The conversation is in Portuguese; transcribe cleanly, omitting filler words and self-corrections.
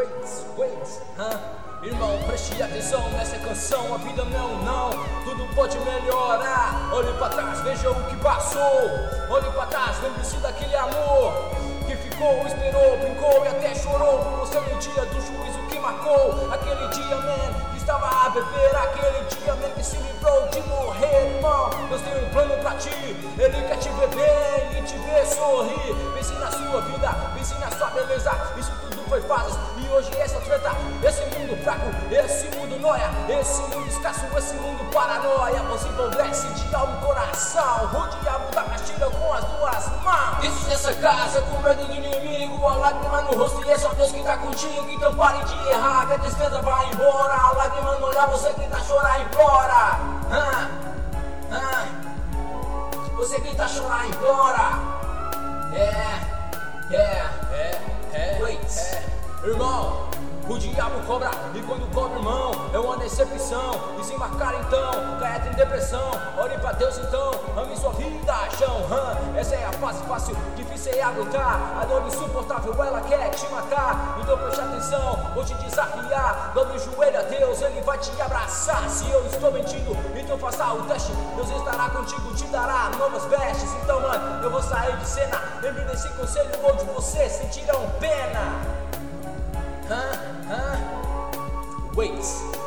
Irmão, preste atenção nessa canção, a vida não, tudo pode melhorar. Olhe pra trás, veja o que passou. Olhe pra trás, lembre-se daquele amor que ficou, esperou, brincou e até chorou por você no dia do juízo que marcou. Aquele dia, man, que estava a beber. Aquele dia, man, que se livrou de morrer. Irmão, Deus tem um plano pra ti. Ele quer te ver bem e te ver sorrir. Pense na sua vida, pense na sua beleza. Isso tudo foi fases e hoje essa treta. Esse mundo fraco, esse mundo noia, esse mundo escasso, esse mundo paranoia. Você empobrece de alma e coração. O diabo dá castiga com as duas mãos. Isso nessa casa com medo do inimigo. A lágrima no rosto e é só Deus que tá contigo. Então pare de errar, que a tristeza vai embora. A lágrima no olhar, você grita, chorar, implora. Você grita, chorar, implora. Irmão, o diabo cobra e quando cobra, irmão, é uma decepção. E se marcar então, caia em depressão. Ore pra Deus então, ame sua vida, chão. Essa é a fase fácil, difícil é aguentar. A dor insuportável, ela quer te matar. Então preste atenção, vou te desafiar. Dobre o joelho a Deus, Ele vai te abraçar. Se eu estou mentindo, então faça o teste. Deus estará contigo, te dará novas vestes. Então, mano, eu vou sair de cena. Lembre desse conselho, onde vocês sentirão pena. Wait.